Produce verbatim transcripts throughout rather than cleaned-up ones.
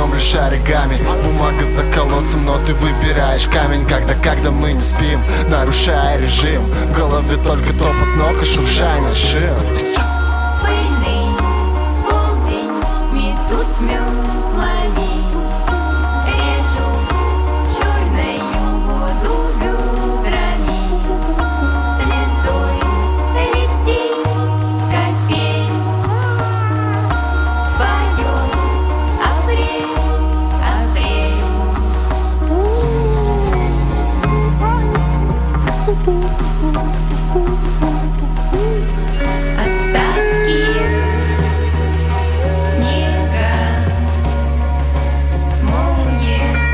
окном лишь оригами. Бумага за колодцем, но ты выбираешь камень. Когда, когда мы не спим, нарушая режим. В голове только топот ног и шуршание шин. Пыльный полдень метут метлами, режут черною воду ведрами. Слезой летит капель, поет апрель, апрель. Остатки снега смоет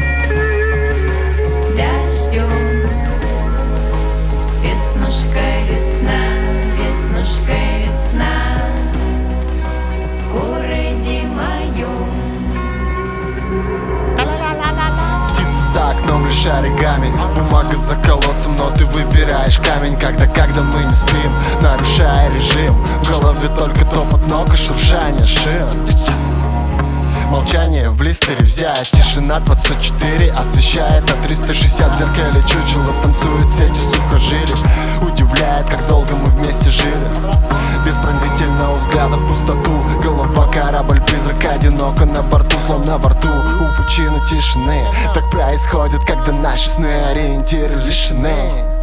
дождем. Веснушка, весна, веснушка, весна в городе моем. Птицы за окном лишь оригами. Бумага за колодцем, но ты выбираешь камень. Когда, когда мы не спим, нарушая режим. В голове только топот ног и шуршание шин. Молчание в блистере взять. Тишина двадцать четыре освещает, а триста шестьдесят в зеркале чучело танцует, сети сухожилий. Удивляет, как долго мы вместе жили. Без пронзительного взгляда в пустоту. Голова корабль, призрак одиноко на борту, словно во рту у пучины тишины. Так происходит, когда наши сны ориентиры лишены.